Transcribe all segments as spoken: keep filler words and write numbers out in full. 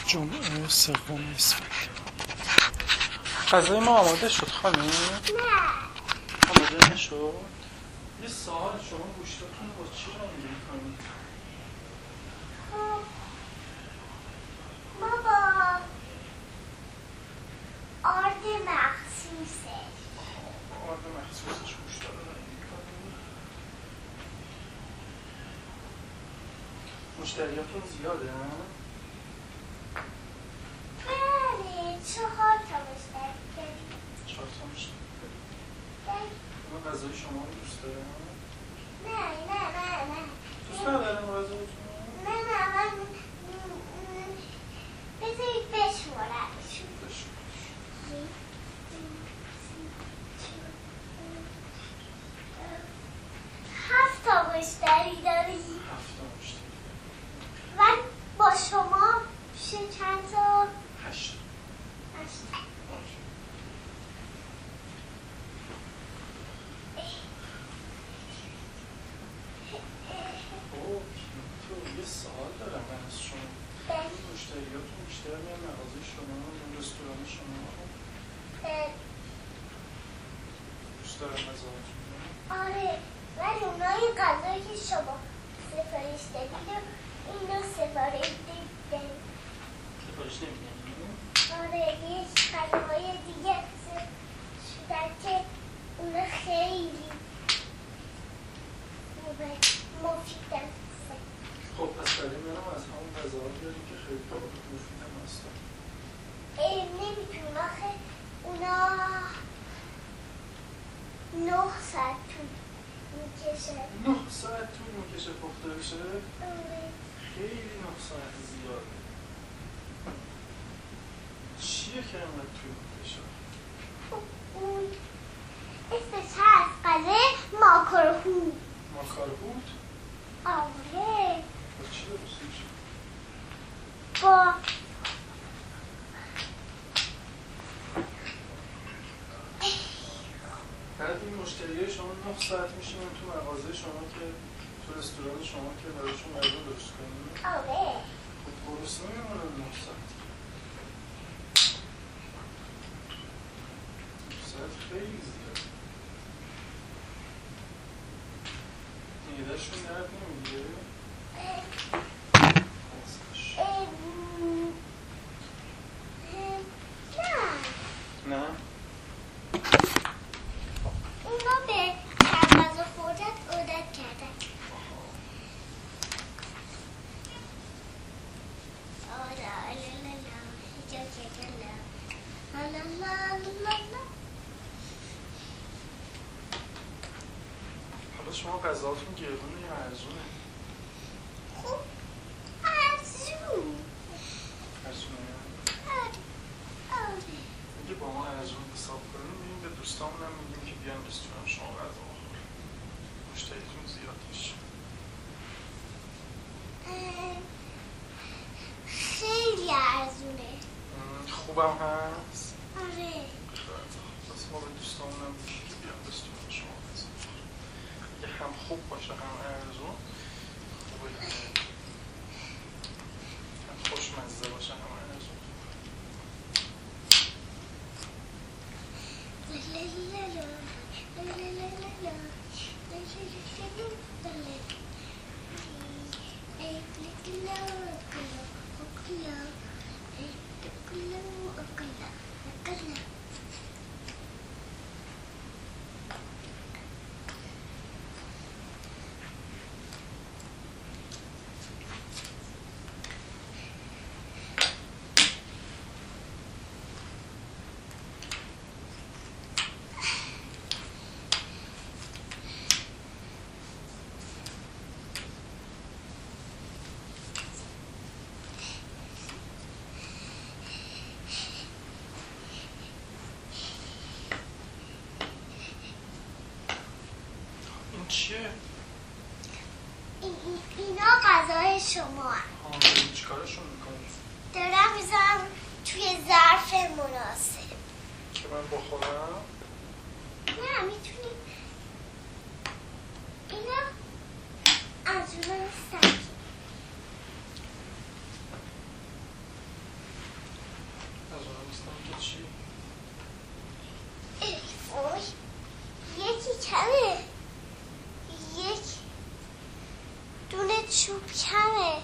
جمعه سوم اسفند. غذای ما آماده شد خانم؟ نه آماده نشد؟ یه سوال، شما گوشتاتون با چی رنگی میکنید؟ خب ما با آرد مخصوصه با آرد مخصوصش گوشتا رو رنگی میکنید؟ مشتریاتون زیاده هم؟ بله چهار تا مشتری داریم. چهار تا مشتری داریم. بله. اما غذای شما رو دوست داره؟ نه نه نه نه دوست ندارم غذایتون؟ نه نه من بذارید بشمارم هفت تا مشتری داریم. هفت تا مشتری. و با شما میشه چند تا؟ هشت. هشت. اوه تو یه سوال دارم من از شما. این مشتریاتون بیشتر میان مغازه شما یا رستوران شما؟ دوست دارم غذاهاتون؟ آره ولی اونای غذایی که شما سفارش دادید اینو سفارش دادید. سفارش نمیدن؟ آره یه غذاهای دیگه شدن که اونا خیلی مفیدن. خب پس برای منم از همون غذاها بیاریم که خیلی مفید هم هستن. نمیتونم آخه اونا نه ساعت طول میکشه. نه ساعت طول میکشه پخته بشه؟ آره. خیلی نه ساعت زیاده. چیه که اینقدر طول میکشه؟ اون اسمش هست غذای ماکارهون. ماکارهون؟ آره با چی درست میشه؟ با بعد این مشتریای شما نه ساعت میشینن تو مغازه شما که تو رستوران شما که برایشون غذا درست کنید؟ آره خب درست نمیمونن نه ساعت. نه ساعت خیلی زیاد. معده‌شون درد نمیگیره؟ نه نه؟ اونا به غذا خوردن عادت کردن. حالا شما غذاهاتون گرونه یا ارزونه؟ خوب ارزون. ارزونه؟ آره اگه با ما ارزون حساب کنیم میریم به دوستامون هم میگیم که بیان رستوران شما غذا بخوریم. مشتریتون زیاد میشه. خیلی ارزونه. خوبم هست؟ آره بس ما به دوستامون هم میگیم که بیان رستوران شما غذا بخوریم. اگه هم خوب باشه هم ارزون خوبه، هم خوشمزه باشه هم ارزون. چیه؟ اینا غذای شما آه چی کارشون میکنی؟ دارم میذارم توی ظرف مناسب که من بخورم؟ نه میتونی اینا از اون نیستن. تو چی؟ اوی یکی کمه، یک دونه چوب کمه.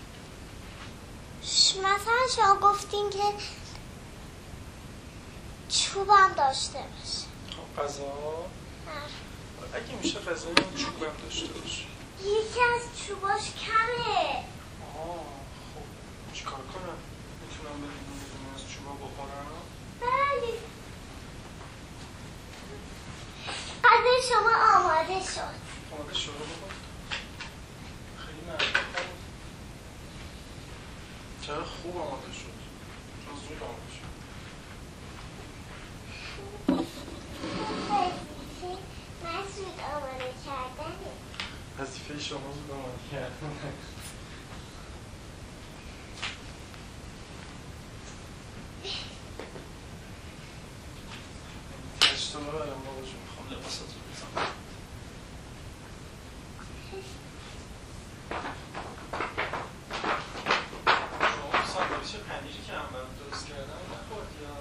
مثلا شما گفتین که چوبم داشته باشه. خب غذا؟ نه اگه میشه غذای من چوبم داشته باشه. یکی از چوباش کمه. آه خب چیکار کنم؟ میتونم بریم میدونم از چوبا بخورم؟ بله غذای شما آماده شد. آماده شد بخور؟ خیلی ممنون. چرا خوب آماده شد؟ چرا زود آماده شد؟ من زود آماده کردنه. وظیفه شما زود آماده کردن. اشتباه برم بابا جون، میخوام لباسات رو بزنم. شما ساندویچ پنیری که هم برام درست کردم نخوردی یا؟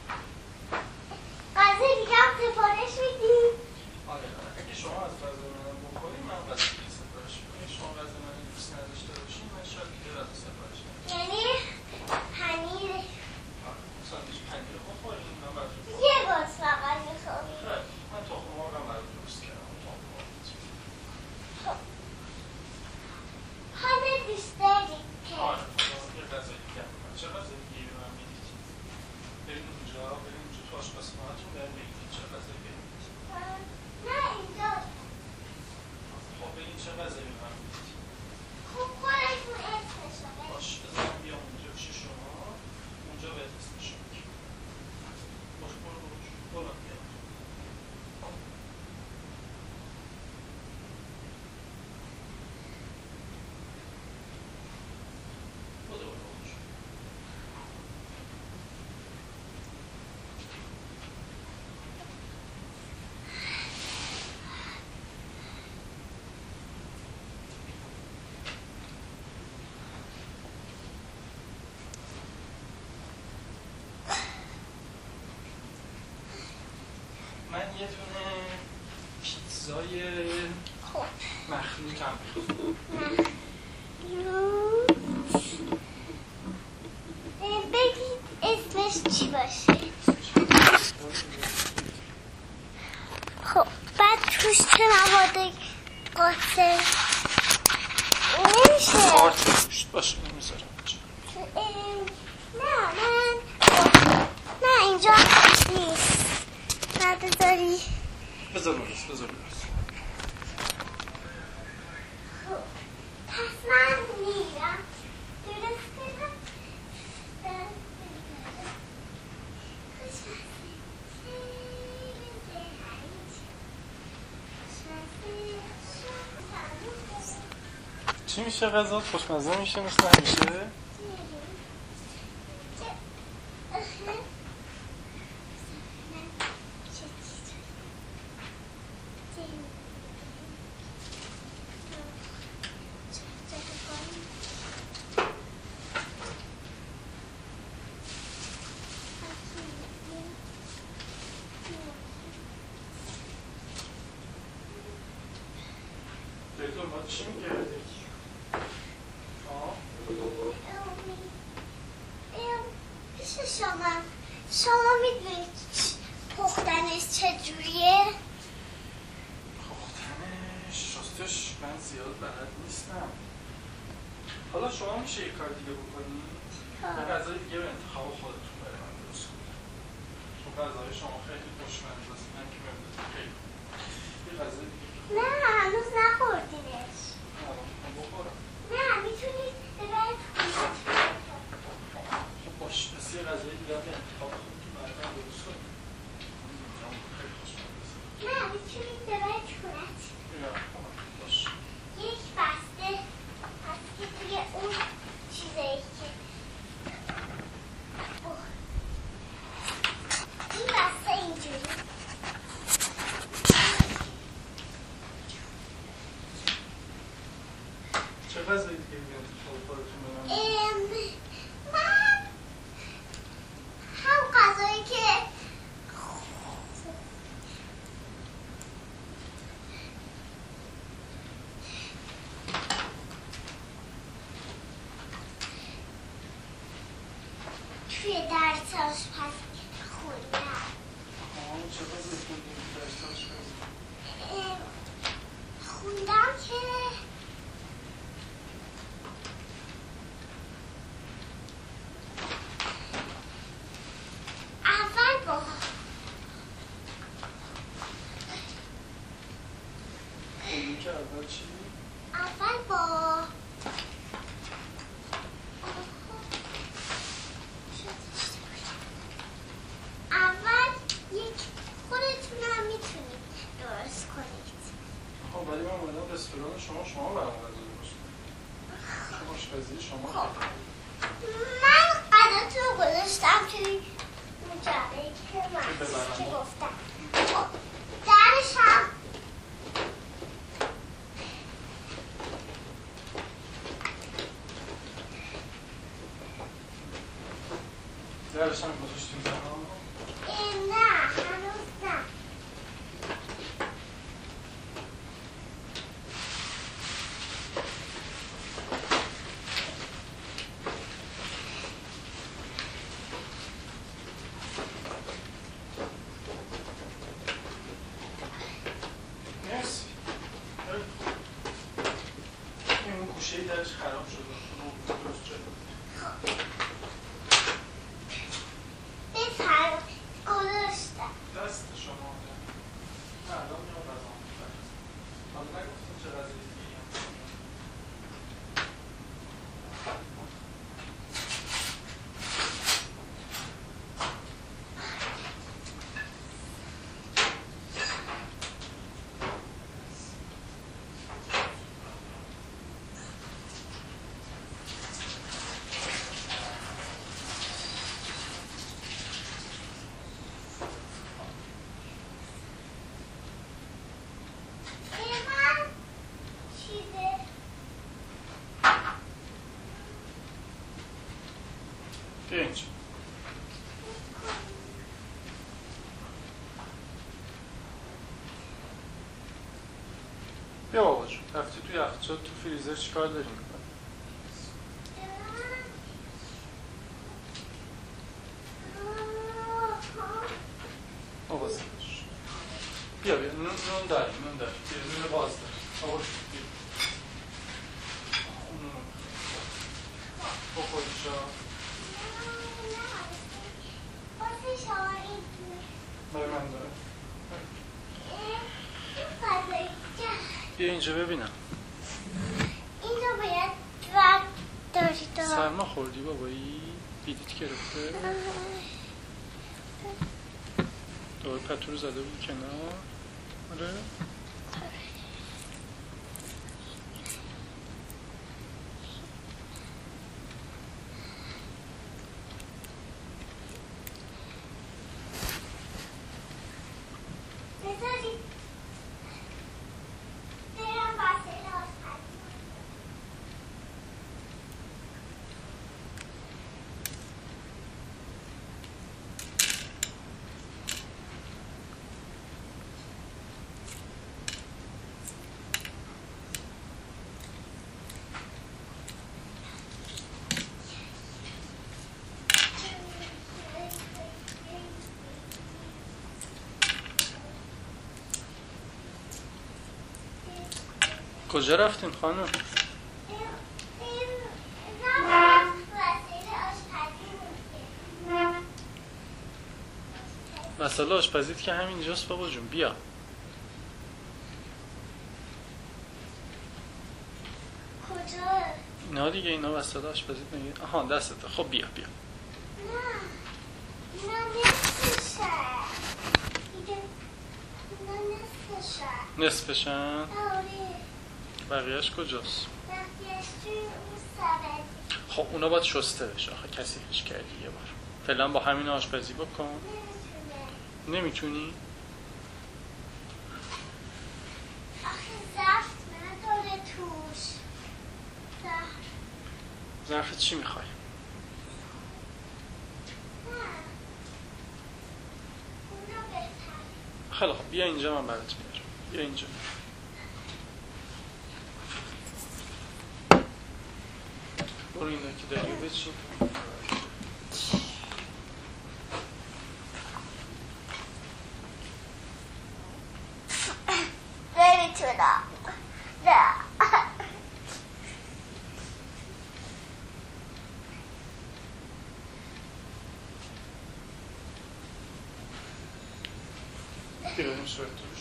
غذا دیگه هم سفارش میدیم؟ آره اگه شما از غذا منم بخوریم من غذا دیگه سفارش میکنم. شما غذا من دوست نداشته باشین من شاید دیگه غذا سفارش میکنم. یعنی پنیر ساندویچ پنیر بخوریم من براتون یه باز فقط میخوامیم. خیلی من تخم مرغ هم براتون درست کردم. تخم مرغ حالا دوست دارید که آره یه غذای دیگه هم من چه غذای دیگه به من میدید؟ بریم اونجا بریم اونجا تو آشپزخونه‌تون بریم بگید چه غذایی بریم. نه اینجا. خب بگید چه غذایی به من میدید؟ خب خودتون اسمشو بگید. باش بذارم بیام اونجا پیش شما اونجا بهت اسمشو میگم. باش برو برو برو بیام. برو برو برو. من یه دونه پیتزای خب مخلوطم بگید اسمش چی باشه. خب بعد توش چه مواد قاطع نمیشه. آرد گوشت باشه نمیذارم نه من نه اینجا نیست. نداری بذار بذار بذار پس من میرم درست کنم. چی میشه غذا؟ خوشمزه میشه مثل همیشه؟ دکتر باید چی میگردی؟ پیش شما شما میدونید پختنش چجوریه؟ پختنش راستش من زیاد بلد نیستم. حالا شما میشه یک کار دیگه بکنی؟ یه غذای دیگه به انتخاب خودتون برای من درست کنید. چون غذای شما خیلی خوشمزه است. من که می‌دونم خیلی یه غذای دیگه نه هنوز نخوردینش. من بخورم. نه میتونید ببرید خونه. خب باش پس یه غذای دیگه به انتخاب خودتون برای من درست کنید. خیلی خوشمزه است. نه میتونید ببرید خونه. یا باش. یک بسته هست که توی اون چیزایی که این بسته اینجوری چه غذایی دیگه به انتخاب خودتون به من؟ ام من هم توی درس آشپزی خوندم. آه چه بازی خوندیم درس آشپزی؟ خوندم که اول با خوندیم که اول چی؟ اول با اول یک خودتونم میتونید درست کنید. خب ولی من اومدم رستوران شما شما برام غذا درست کنید. شما آشپزی شما خب من غذاتون رو گذاشتم توی مجله که من که گفتم. خب درش هم درش هم گذاشتیم زمان؟ نه هنوز نه. مرسی. این گوشه درش خراب شده. درست شده. بفرم گذاشتم. دست شما نه الان میام غذا می‌خورم. حالا نگفتم چه غذایی دیگه هم اینجا بیا بابا جون رفتی توی یخچال تو فریزر چیکار داری میکنی؟ بابا زدش بیا بیا نون نون داری نون داری بیا نون باز داری بابا بیا نون بخوری شا برای من داره بیا اینجا ببینم اینجا باید رد داشت سرما خوردی بابایی؟ بیدیت گرفته؟ دوباره پتو رو زده بود کنار؟ آره؟ کجا رفتین خانم؟ وسایل آشپزیت که همینجاست بابا جون بیا کجا؟ نه دیگه اینا وسایل آشپزیت نگه آها دستته خب بیا بیا نه نه نصفشه نه نصفشه نصفشن؟ آره بقیهش کجاست؟ بقیهش توی اون سبدی خب اونا باید شسته بشه آخه کثیفش کردی یه بار فعلا با همین آشپزی بکن نمیتونه نمیتونی؟ آخه زفت نداره توش زفت ظرف چی میخوای؟ نه اونو بهتره خیلی خب بیا اینجا من برات میارم بیا اینجا برو اینا که داری بچین دیگه این صورت